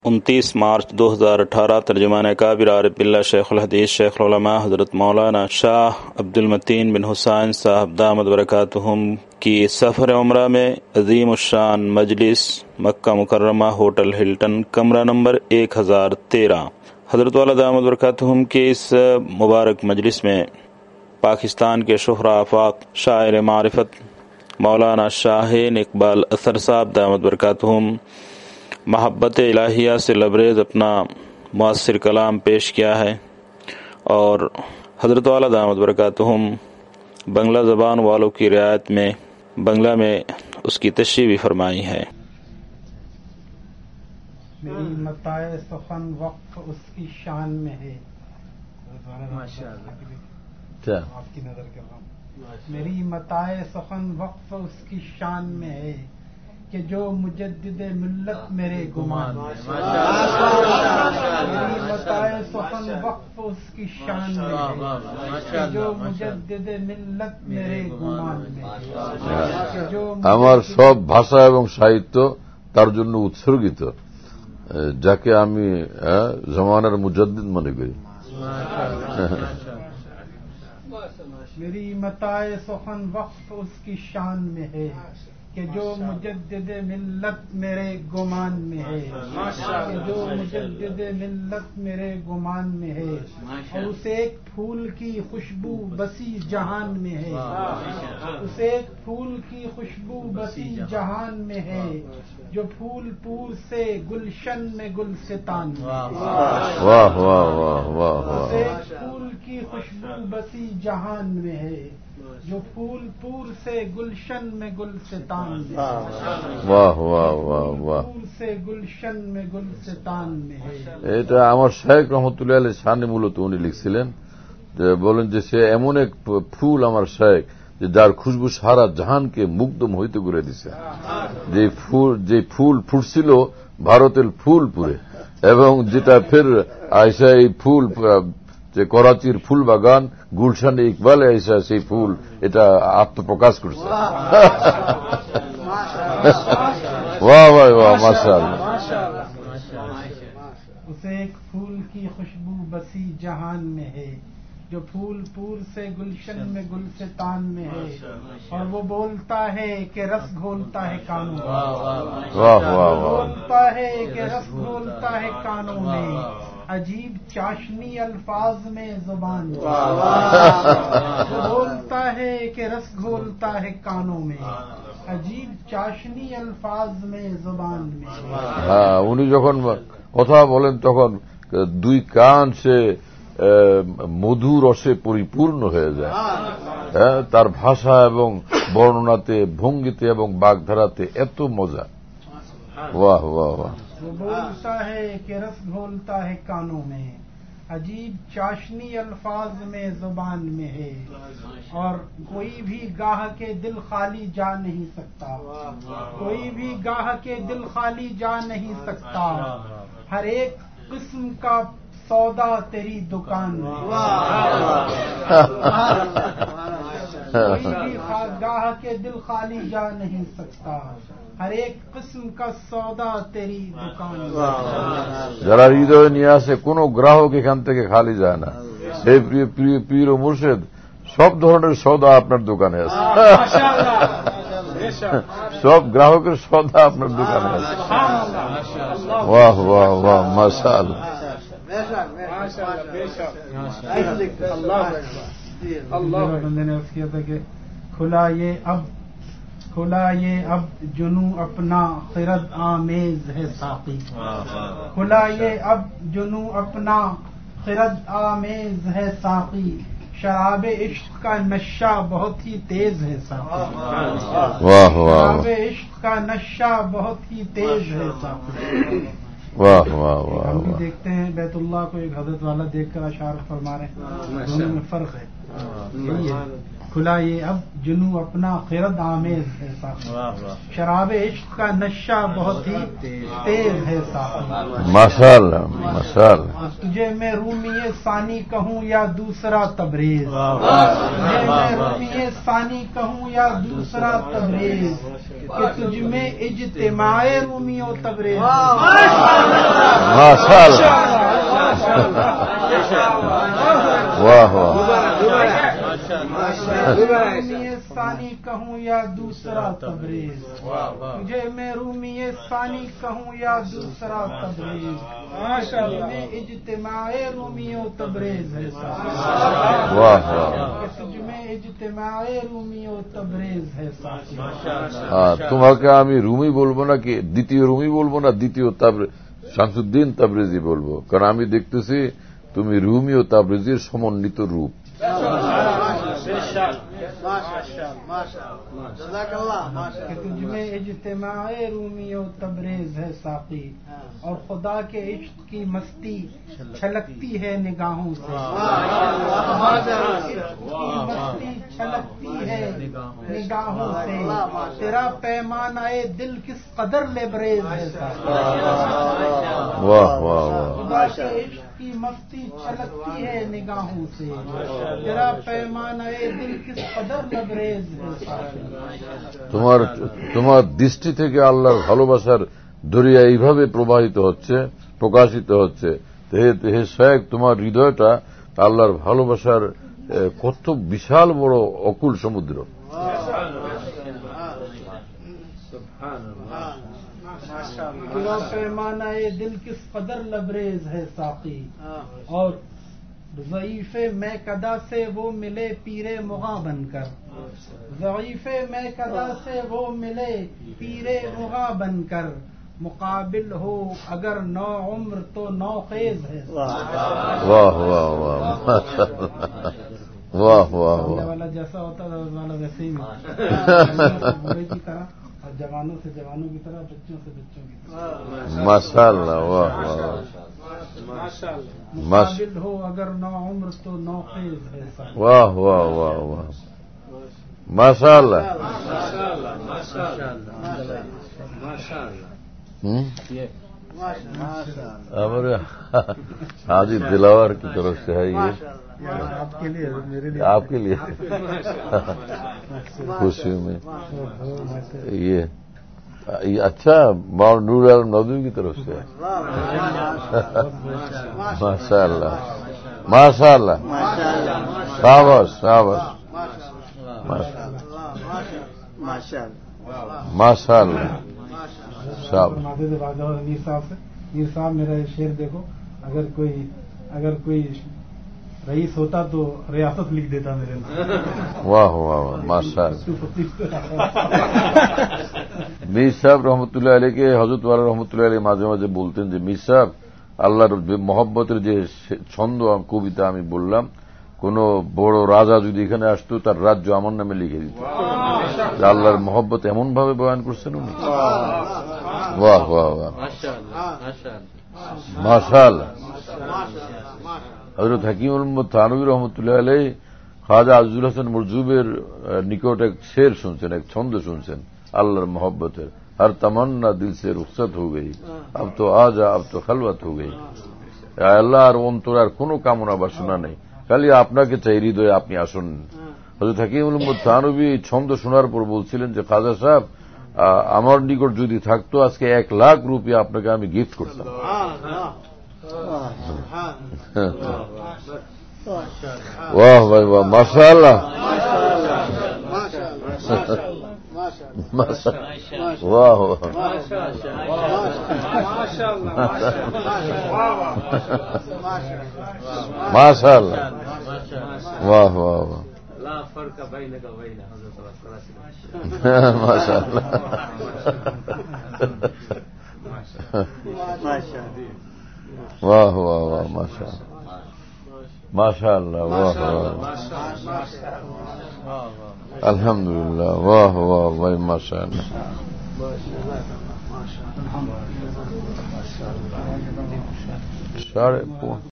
29 مارچ 2018 ترجمان کابر عارف باللہ شیخ الحدیث شیخ العلماء حضرت مولانا شاہ عبد المتین بن حسین صاحب دامت برکاتہم کی سفر عمرہ میں عظیم الشان مجلس مکہ مکرمہ ہوٹل ہلٹن کمرہ نمبر 1013 حضرت والا دامت برکاتہم کے اس مبارک مجلس میں پاکستان کے شہرا آفاق شاعر معرفت مولانا شاہین اقبال اثر صاحب دامت برکاتہم محبت الہیہ سے لبریز اپنا مؤثر کلام پیش کیا ہے، اور حضرت والا دامت برکاتہم بنگلہ زبان والوں کی رعایت میں بنگلہ میں اس کی تشریح بھی فرمائی ہے۔ میری متاع سخن وقف اس کی شان میں ہے، آپ کی نظر کر رہا ہوں۔ میری متاع سخن وقف اس کی شان میں ہے کہ جو مجدد ملت میرے گمان میں ہے۔ میری متاع سخن وقف اس کی شان میں ہے کہ جو مجدد ملت میرے گمان میں ہے۔ আমার সব ভাষা এবং সাহিত্য তার জন্য উৎসর্গিত, যাকে আমি জমানার মুজাদ্দিদ মনে করি। میری متاع سخن وقف اس کی شان میں ہے کہ جو مجدد ملت میرے گمان میں ہے، کہ جو مجدد ملت میرے گمان میں ہے، اور اس ایک پھول کی خوشبو بسی جہان میں ہے، اس ایک پھول کی خوشبو بسی جہان میں ہے، جو پھول پور سے گلشن میں گلستان میں ہے۔ واہ واہ واہ واہ اس واہ ایک پھول کی خوشبو بسی جہان میں ہے، جو پھول پور سے گلشن میں گلستان میں ہے۔ واہ واہ واہ واہ پھول سے گلشن میں گلستان میں ہے۔ এটা আমার শায়েখ রহমতুল্লাহ আলাইহির শানে মূলত উনি লিখছিলেন, যে বলেন যে সে এমন এক ফুল আমার শায়েখ যে যার খুশবু সারা জাহানকে মুগ্ধ মোহিত করে দিছে। যে ফুল ফুটছিল ভারতের ফুলপুরে, এবং যেটা ফের আয়সা এই ফুল যে করাচির ফুল বাগান গুলশানে ইকবালে আয়সা সেই ফুল এটা আত্মপ্রকাশ করছে। واہ واہ واہ ماشاءاللہ۔ اسے ایک پھول کی خوشبو بسی جہان میں ہے، جو پھول پور سے گلشن میں گلستان میں ہے، اور وہ بولتا ہے کہ رس گھولتا ہے کانوں میں۔ واہ واہ واہ بولتا ہے کہ رس گھولتا ہے کانوں میں، عجیب چاشنی الفاظ میں زبان میں۔ وہ بولتا ہے کہ رس گھولتا ہے کانوں میں، عجیب چاشنی الفاظ میں زبان میں۔ হ্যাঁ, উনি যখন কথা বলেন তখন দুই কান সে মধু রসে পরিপূর্ণ হয়ে যায়। হ্যাঁ, তার ভাষা এবং বর্ণনাতে, ভঙ্গিতে এবং বাগধারাতে এত মজা। واہ واہ واہ۔ وہ بولتا ہے کہ رس گھولتا ہے کانوں میں، عجیب چاشنی الفاظ میں زبان میں ہے، اور کوئی بھی گاہ کے دل خالی جا نہیں سکتا، کوئی بھی گاہ کے دل خالی جا نہیں سکتا، ہر ایک قسم کا سودا تیری دکان میں۔ کوئی بھی گاہ کے دل خالی جا نہیں سکتا، ہر ایک قسم کا سودا تیری دکان میں۔ যারা হৃদয়ে নিয়ে আসে কোনো গ্রাহক এখান থেকে খালি যায় না। সেই প্রিয় প্রিয় পীর ও মুর্শিদ সব ধরনের সওদা আপনার দোকানে আছে। সব গ্রাহকের সওদা আপনার দোকানে আছে। واہ واہ واہ ماشاءاللہ۔ بندے نے کیا تھا کہ کھلا یہ اب جنوں اپنا خرد آمیز ہے ساقی، کھلا یہ اب جنوں اپنا خرد آمیز ہے ساقی، شراب عشق کا نشہ بہت ہی تیز ہے ساقی، واہ واہ شراب عشق کا نشہ بہت ہی تیز ہے ساقی۔ واہ واہ واہ ہم بھی واہ۔ دیکھتے ہیں بیت اللہ کو ایک حضرت والا دیکھ کر اشعار فرما رہے ہیں، دونوں میں فرق ہے، یہی ہے۔ کھلا یہ اب جنو اپنا خرد آمیز ہے ساقی، شراب عشق کا نشہ بہت ہی تیز ہے ساقی، ماشاء اللہ ماشاء اللہ. تجھے میں رومی ثانی کہوں یا دوسرا تبریز، تجھے میں رومی ثانی کہوں یا دوسرا تبریز، کہ تجھ میں اجتماع رومی و تبریز. ماشاء اللہ. واہ واہ. رومی ثانی کہوں یا دوسرا تبریز، تجھے میں رومی ثانی کہوں یا دوسرا تبریز، میں اجتماع رومی و تبریز ہے ساقی، واہ واہ. تجھ میں اجتماع رومی و تبریز ہے ساقی. তোমাকে আমি রুমি বলবো না, কি দ্বিতীয় রুমি বলবো না, দ্বিতীয় শামসুদ্দিন তাবরেজি বলবো, কারণ আমি দেখতেছি তুমি রুমি ও তাবরেজির সমন্বিত রূপ. کہ تجھ میں اجتماع رومی و تبریز ہے ساقی، اور خدا کے عشق کی مستی چھلکتی ہے نگاہوں سے، مستی چھلکتی ہے نگاہوں سے، تیرا پیمانہ دل کس قدر لبریز ہے ساقی. واہ واہ واہ. خدا کے عشق کی مستی چھلکتی ہے نگاہوں سے، تیرا پیمانہ دل کس قدر لبریز ہے ساقی. তোমার দৃষ্টি থেকে আল্লাহর ভালোবাসার দরিয়া এইভাবে প্রবাহিত হচ্ছে, প্রকাশিত হচ্ছে, হে শেখ, তোমার হৃদয়টা আল্লাহর ভালোবাসার কত বিশাল বড় অকুল সমুদ্র. تیرا پیمانہ دل کس قدر لبریز ہے ساقی، اور ضعیف میں کدا سے وہ ملے پیر مغاں بن کر، ضعیف میں کدا سے وہ ملے پیر مغاں بن کر، مقابل ہو اگر نو عمر تو نو خیز ہے. واہ واہ واہ. واہ واہ واہ. والا جیسا ہوتا تھا والا ویسے ہی بوڑھے کی طرح، اور جوانوں سے جوانوں کی طرح، بچوں سے بچوں کی طرح. ماشاء اللہ. واہ واہ. مقابل ہو اگر نو عمر تو نو خیز ہے ساقی. واہ واہ واہ واہ. ماشاء اللہ. ہمارے حاجی دلاور کی طرف سے ہے یہ آپ کے لیے، میرے لیے، آپ کے لیے خوشیوں میں یہ اچھا نور عالم ندوی کی طرف سے. ماشاء اللہ ماشاء اللہ. شاباش شاباش. ماشاء اللہ. میر صاحب سے، میر صاحب میرا شعر دیکھو، اگر کوئی رئیس ہوتا تو ریاست لکھ دیتا میرے نام. واہ واہ واہ. ماشاء اللہ. মীর সাহেব রহমতুল্লাহ আলাইকে হযরত ওয়ালা রহমতুল্লাহ আলাইহি মাঝে মাঝে বলতেন যে, মীর সাহেব, আল্লাহর মহব্বতের যে ছন্দ কবিতা আমি বললাম, কোন বড় রাজা যদি এখানে আসতো তার রাজ্য আমার নামে লিখে দিত. আল্লাহর মহব্বত এমন ভাবে বয়ান করছেন উনি. বাহ বাহ বাহ. মাশাআল্লাহ. হযরত হাকিমুল উম্মত থানভী রহমতুল্লাহ আলাইহি খাজা আজিজুল হাসান মরজুবের নিকট এক শের শুনছেন, এক ছন্দ শুনছেন আল্লাহর মহব্বতের. হর তমন্না দিল সে রুখসত হো গই, আব তো আজা আব তো খলওয়াত হো গই. আল্লাহ আর অন্তর আর কোনো কামনা বাসনা নেই, খালি আপনাকে চাই, হৃদয়ে আপনি আসুন. হযরত হাকিমুল উম্মত থানভী এই ছন্দ শোনার পর বলছিলেন যে, খাজা সাহেব, আমার নিকট যদি থাকতো আজকে 1,00,000 রুপিয়া আপনাকে আমি গিফট করতাম. واہ بھائی واہ. ماشاء اللہ. واہ واہ. ماشاء اللہ. واہ واہ واہ. ماشاء اللہ. واہ واہ واہ. ماشاء اللہ ماشاء اللہ. واہ واہ. الحمدللہ. واہ واہ بھائی. ماشاء اللہ. ساڑھے